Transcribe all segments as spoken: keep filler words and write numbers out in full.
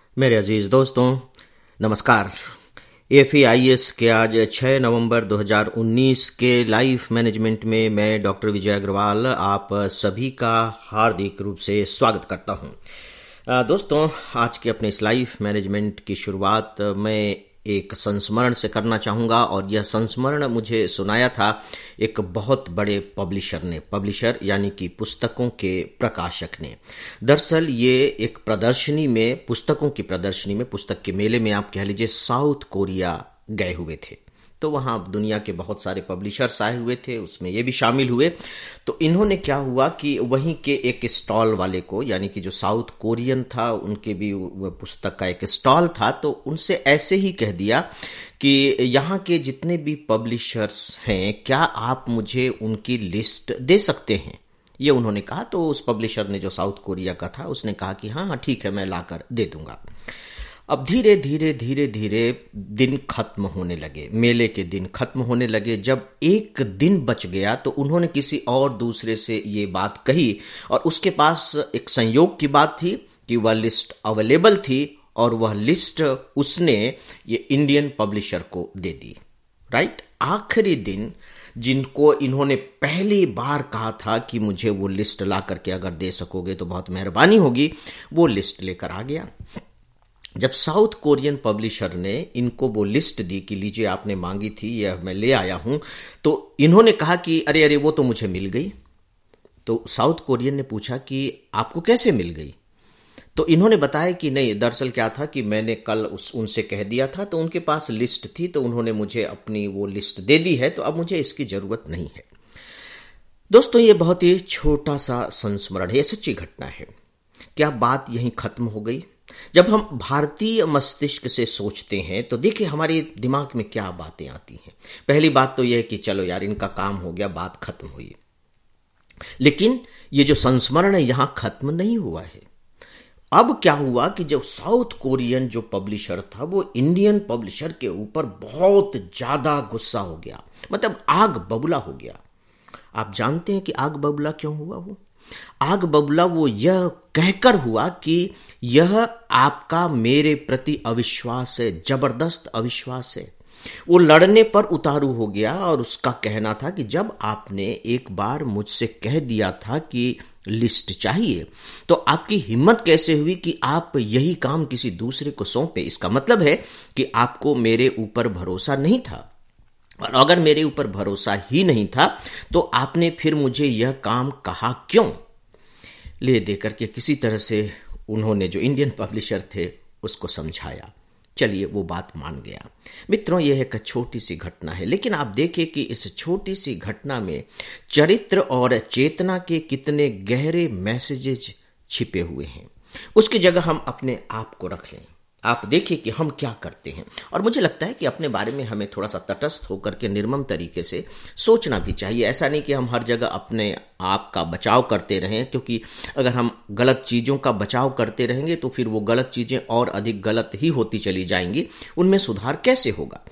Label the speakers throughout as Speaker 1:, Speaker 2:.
Speaker 1: मेरे अजीज दोस्तों, नमस्कार। एफ ए आई एस के आज छह नवंबर दो हज़ार उन्नीस के लाइफ मैनेजमेंट में मैं डॉक्टर विजय अग्रवाल आप सभी का हार्दिक रूप से स्वागत करता हूं। दोस्तों, आज के अपने इस लाइफ मैनेजमेंट की शुरुआत मैं एक संस्मरण से करना चाहूँगा और यह संस्मरण मुझे सुनाया था एक बहुत बड़े पब्लिशर ने, पब्लिशर यानी कि पुस्तकों के प्रकाशक ने। दरअसल ये एक प्रदर्शनी में, पुस्तकों की प्रदर्शनी में, पुस्तक के मेले में आप कह लीजिए साउथ कोरिया गए हुए थे। तो वहाँ दुनिया के बहुत सारे पब्लिशर्स आए हुए थे, उसमें ये भी शामिल हुए। तो इन्होंने क्या हुआ कि वहीं के एक स्टॉल वाले को, यानी कि जो साउथ कोरियन था, उनके भी पुस्तक का एक स्टॉल था, तो उनसे ऐसे ही कह दिया कि यहाँ के जितने भी पब्लिशर्स हैं, क्या आप मुझे उनकी लिस्ट दे सकते हैं? ये उन्होंने कहा। तो उस पब्लिशर ने, जो साउथ कोरिया का था, उसने कहा कि हाँ हाँ ठीक है, मैं लाकर दे दूंगा। अब धीरे धीरे धीरे धीरे दिन खत्म होने लगे, मेले के दिन खत्म होने लगे। जब एक दिन बच गया तो उन्होंने किसी और दूसरे से ये बात कही और उसके पास एक संयोग की बात थी कि वह लिस्ट अवेलेबल थी और वह लिस्ट उसने ये इंडियन पब्लिशर को दे दी। राइट, आखिरी दिन जिनको इन्होंने पहली बार कहा था कि मुझे वो लिस्ट ला करके अगर दे सकोगे तो बहुत मेहरबानी होगी, वो लिस्ट लेकर आ गया। जब साउथ कोरियन पब्लिशर ने इनको वो लिस्ट दी कि लीजिए आपने मांगी थी, यह मैं ले आया हूं, तो इन्होंने कहा कि अरे अरे वो तो मुझे मिल गई। तो साउथ कोरियन ने पूछा कि आपको कैसे मिल गई? तो इन्होंने बताया कि नहीं, दरअसल क्या था कि मैंने कल उस उनसे कह दिया था, तो उनके पास लिस्ट थी, तो उन्होंने मुझे अपनी वो लिस्ट दे दी है, तो अब मुझे इसकी जरूरत नहीं है। दोस्तों, ये बहुत ही छोटा सा संस्मरण है, ये सच्ची घटना है। क्या बात यहीं खत्म हो गई? जब हम भारतीय मस्तिष्क से सोचते हैं तो देखिए हमारे दिमाग में क्या बातें आती हैं। पहली बात तो यह है कि चलो यार, इनका काम हो गया, बात खत्म हुई। लेकिन ये जो संस्मरण है यहां खत्म नहीं हुआ है। अब क्या हुआ कि जो साउथ कोरियन जो पब्लिशर था, वो इंडियन पब्लिशर के ऊपर बहुत ज्यादा गुस्सा हो गया, मतलब आग बबूला हो गया। आप जानते हैं कि आग बबूला क्यों हुआ? वो आग बबूला वो यह कहकर हुआ कि यह आपका मेरे प्रति अविश्वास है, जबरदस्त अविश्वास है। वो लड़ने पर उतारू हो गया और उसका कहना था कि जब आपने एक बार मुझसे कह दिया था कि लिस्ट चाहिए, तो आपकी हिम्मत कैसे हुई कि आप यही काम किसी दूसरे को सौंपे? इसका मतलब है कि आपको मेरे ऊपर भरोसा नहीं था, और अगर मेरे ऊपर भरोसा ही नहीं था तो आपने फिर मुझे यह काम कहा क्यों? ले देकर के किसी तरह से उन्होंने, जो इंडियन पब्लिशर थे, उसको समझाया। चलिए, वो बात मान गया। मित्रों, यह एक छोटी सी घटना है, लेकिन आप देखिए कि इस छोटी सी घटना में चरित्र और चेतना के कितने गहरे मैसेजेज छिपे हुए हैं। उसकी जगह हम अपने आप को रख लें। आप देखिए कि हम क्या करते हैं, और मुझे लगता है कि अपने बारे में हमें थोड़ा सा तटस्थ होकर के निर्मम तरीके से सोचना भी चाहिए। ऐसा नहीं कि हम हर जगह अपने आप का बचाव करते रहें, क्योंकि अगर हम गलत चीज़ों का बचाव करते रहेंगे तो फिर वो गलत चीज़ें और अधिक गलत ही होती चली जाएंगी, उनमें सुधार कैसे होगा?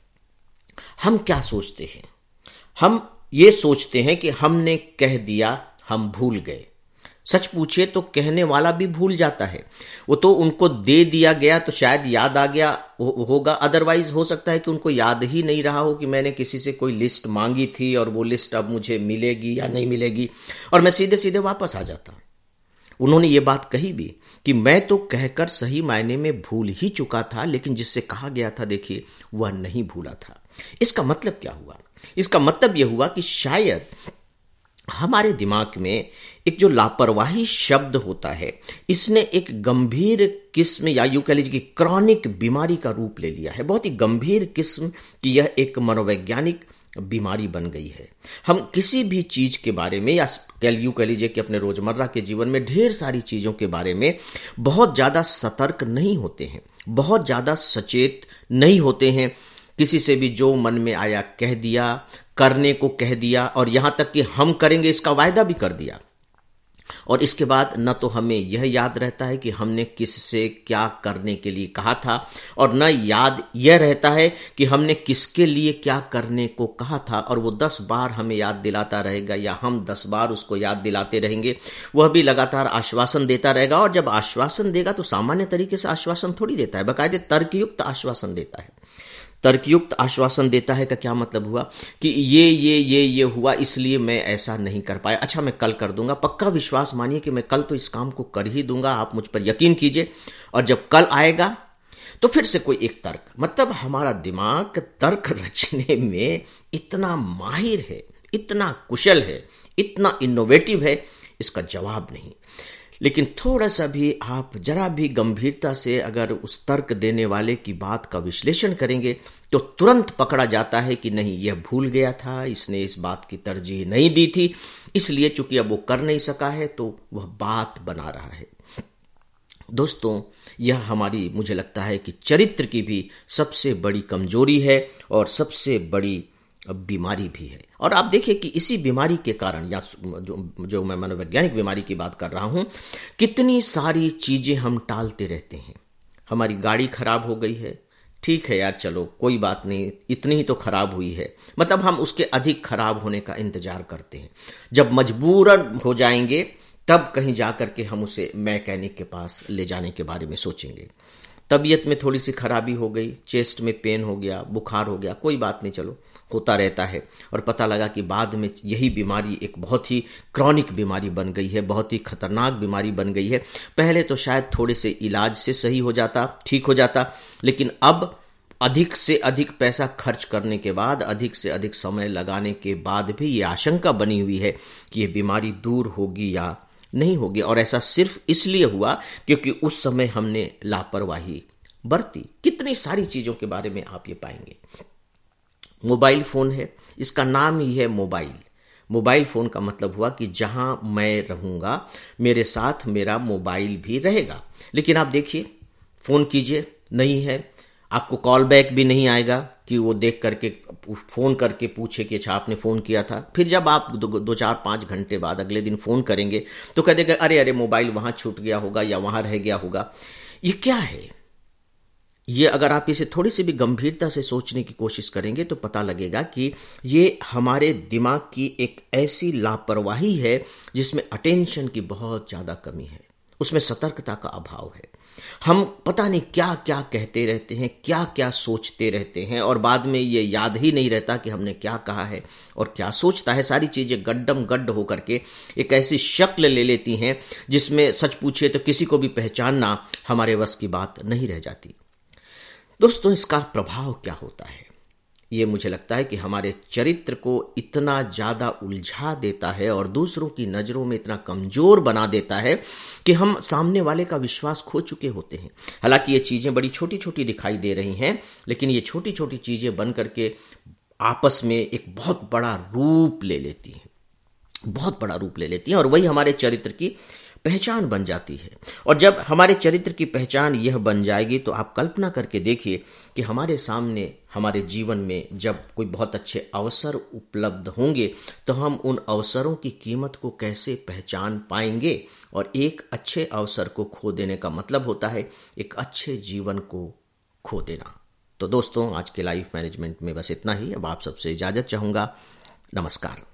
Speaker 1: हम क्या सोचते हैं? हम ये सोचते हैं कि हमने कह दिया, हम भूल गए। सच पूछे तो कहने वाला भी भूल जाता है। वो तो उनको दे दिया गया तो शायद याद आ गया हो, होगा, अदरवाइज हो सकता है कि उनको याद ही नहीं रहा हो कि मैंने किसी से कोई लिस्ट मांगी थी और वो लिस्ट अब मुझे मिलेगी या नहीं मिलेगी, और मैं सीधे सीधे वापस आ जाता। उन्होंने ये बात कही भी कि मैं तो कहकर सही मायने में भूल ही चुका था, लेकिन जिससे कहा गया था, देखिए, वह नहीं भूला था। इसका मतलब क्या हुआ? इसका मतलब यह हुआ कि शायद हमारे दिमाग में एक जो लापरवाही शब्द होता है, इसने एक गंभीर किस्म, या यूं कह लीजिए कि क्रॉनिक बीमारी का रूप ले लिया है। बहुत ही गंभीर किस्म की यह एक मनोवैज्ञानिक बीमारी बन गई है। हम किसी भी चीज के बारे में, या यूं कह लीजिए कि अपने रोजमर्रा के जीवन में ढेर सारी चीजों के बारे में बहुत ज्यादा सतर्क नहीं होते हैं, बहुत ज्यादा सचेत नहीं होते हैं। किसी से भी जो मन में आया कह दिया, करने को कह दिया, और यहां तक कि हम करेंगे इसका वायदा भी कर दिया। और इसके बाद न तो हमें यह याद रहता है कि हमने किससे क्या करने के लिए कहा था, और न याद यह रहता है कि हमने किसके लिए क्या करने को कहा था, और वो दस बार हमें याद दिलाता रहेगा या हम दस बार उसको याद दिलाते रहेंगे। वह भी लगातार आश्वासन देता रहेगा, और जब आश्वासन देगा तो सामान्य तरीके से आश्वासन थोड़ी देता है, बाकायदे तर्कयुक्त आश्वासन देता है। तर्कयुक्त आश्वासन देता है का क्या मतलब हुआ कि ये ये ये ये हुआ इसलिए मैं ऐसा नहीं कर पाया, अच्छा मैं कल कर दूंगा, पक्का विश्वास मानिए कि मैं कल तो इस काम को कर ही दूंगा, आप मुझ पर यकीन कीजिए। और जब कल आएगा तो फिर से कोई एक तर्क, मतलब हमारा दिमाग तर्क रचने में इतना माहिर है, इतना कुशल है, इतना इनोवेटिव है, इसका जवाब नहीं। लेकिन थोड़ा सा भी आप जरा भी गंभीरता से अगर उस तर्क देने वाले की बात का विश्लेषण करेंगे तो तुरंत पकड़ा जाता है कि नहीं, यह भूल गया था, इसने इस बात की तरजीह नहीं दी थी, इसलिए चूंकि अब वो कर नहीं सका है तो वह बात बना रहा है। दोस्तों, यह हमारी, मुझे लगता है कि चरित्र की भी सबसे बड़ी कमजोरी है और सबसे बड़ी बीमारी भी है। और आप देखिए कि इसी बीमारी के कारण, या जो, जो मैं मनोवैज्ञानिक बीमारी की बात कर रहा हूं, कितनी सारी चीजें हम टालते रहते हैं। हमारी गाड़ी खराब हो गई है, ठीक है यार, चलो कोई बात नहीं, इतनी ही तो खराब हुई है, मतलब हम उसके अधिक खराब होने का इंतजार करते हैं। जब मजबूरन हो जाएंगे तब कहीं जाकर के हम उसे मैकेनिक के पास ले जाने के बारे में सोचेंगे। तबीयत में थोड़ी सी खराबी हो गई, चेस्ट में पेन हो गया, बुखार हो गया, कोई बात नहीं, चलो होता रहता है, और पता लगा कि बाद में यही बीमारी एक बहुत ही क्रॉनिक बीमारी बन गई है, बहुत ही खतरनाक बीमारी बन गई है। पहले तो शायद थोड़े से इलाज से सही हो जाता, ठीक हो जाता, लेकिन अब अधिक से अधिक पैसा खर्च करने के बाद, अधिक से अधिक समय लगाने के बाद भी ये आशंका बनी हुई है कि ये बीमारी दूर होगी या नहीं होगी। और ऐसा सिर्फ इसलिए हुआ क्योंकि उस समय हमने लापरवाही बरती। कितनी सारी चीजों के बारे में आप ये पाएंगे। मोबाइल फोन है, इसका नाम ही है मोबाइल। मोबाइल फोन का मतलब हुआ कि जहां मैं रहूंगा मेरे साथ मेरा मोबाइल भी रहेगा। लेकिन आप देखिए, फोन कीजिए, नहीं है, आपको कॉल बैक भी नहीं आएगा कि वो देख करके फोन करके पूछे कि अच्छा आपने फोन किया था। फिर जब आप दो, दो चार पांच घंटे बाद अगले दिन फोन करेंगे तो कह देगा अरे अरे मोबाइल वहां छूट गया होगा या वहां रह गया होगा। ये क्या है? ये अगर आप इसे थोड़ी सी भी गंभीरता से सोचने की कोशिश करेंगे तो पता लगेगा कि ये हमारे दिमाग की एक ऐसी लापरवाही है जिसमें अटेंशन की बहुत ज्यादा कमी है, उसमें सतर्कता का अभाव है। हम पता नहीं क्या क्या कहते रहते हैं, क्या क्या सोचते रहते हैं, और बाद में ये याद ही नहीं रहता कि हमने क्या कहा है और क्या सोचता है। सारी चीजें गड्डम गड्ड होकर के एक ऐसी शक्ल ले लेती हैं जिसमें सच पूछे तो किसी को भी पहचानना हमारे वश की बात नहीं रह जाती। दोस्तों, इसका प्रभाव क्या होता है? ये मुझे लगता है कि हमारे चरित्र को इतना ज्यादा उलझा देता है और दूसरों की नजरों में इतना कमजोर बना देता है कि हम सामने वाले का विश्वास खो चुके होते हैं। हालांकि ये चीजें बड़ी छोटी छोटी दिखाई दे रही हैं, लेकिन ये छोटी छोटी चीजें बन करके आपस में एक बहुत बड़ा रूप ले लेती हैं, बहुत बड़ा रूप ले लेती हैं, और वही हमारे चरित्र की पहचान बन जाती है। और जब हमारे चरित्र की पहचान यह बन जाएगी तो आप कल्पना करके देखिए कि हमारे सामने, हमारे जीवन में जब कोई बहुत अच्छे अवसर उपलब्ध होंगे तो हम उन अवसरों की कीमत को कैसे पहचान पाएंगे। और एक अच्छे अवसर को खो देने का मतलब होता है एक अच्छे जीवन को खो देना। तो दोस्तों, आज के लाइफ मैनेजमेंट में बस इतना ही। अब आप सबसे इजाजत चाहूंगा। नमस्कार।